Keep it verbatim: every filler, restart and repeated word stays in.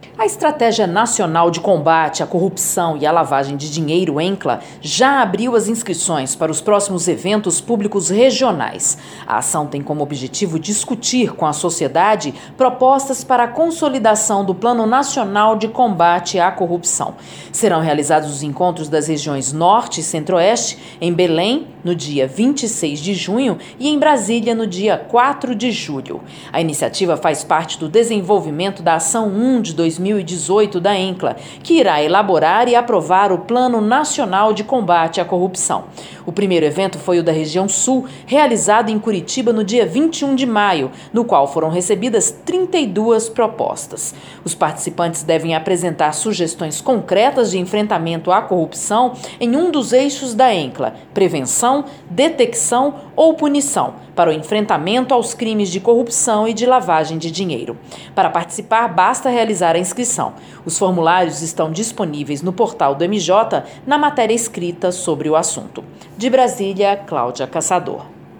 A Estratégia Nacional de Combate à Corrupção e à Lavagem de Dinheiro, ENCLA, já abriu as inscrições para os próximos eventos públicos regionais. A ação tem como objetivo discutir com a sociedade propostas para a consolidação do Plano Nacional de Combate à Corrupção. Serão realizados os encontros das regiões Norte e Centro-Oeste, em Belém, no dia vinte e seis de junho, e em Brasília, no dia quatro de julho. A iniciativa faz parte do desenvolvimento da Ação um de dois mil e dezoito da ENCLA, que irá elaborar e aprovar o Plano Nacional de Combate à Corrupção. O primeiro evento foi o da região Sul, realizado em Curitiba no dia vinte e um de maio, no qual foram recebidas trinta e duas propostas. Os participantes devem apresentar sugestões concretas de enfrentamento à corrupção em um dos eixos da ENCLA: prevenção, detecção ou punição, para o enfrentamento aos crimes de corrupção e de lavagem de dinheiro. Para participar, basta realizar a inscrição. Os formulários estão disponíveis no portal do M J, na matéria escrita sobre o assunto. De Brasília, Cláudia Caçador.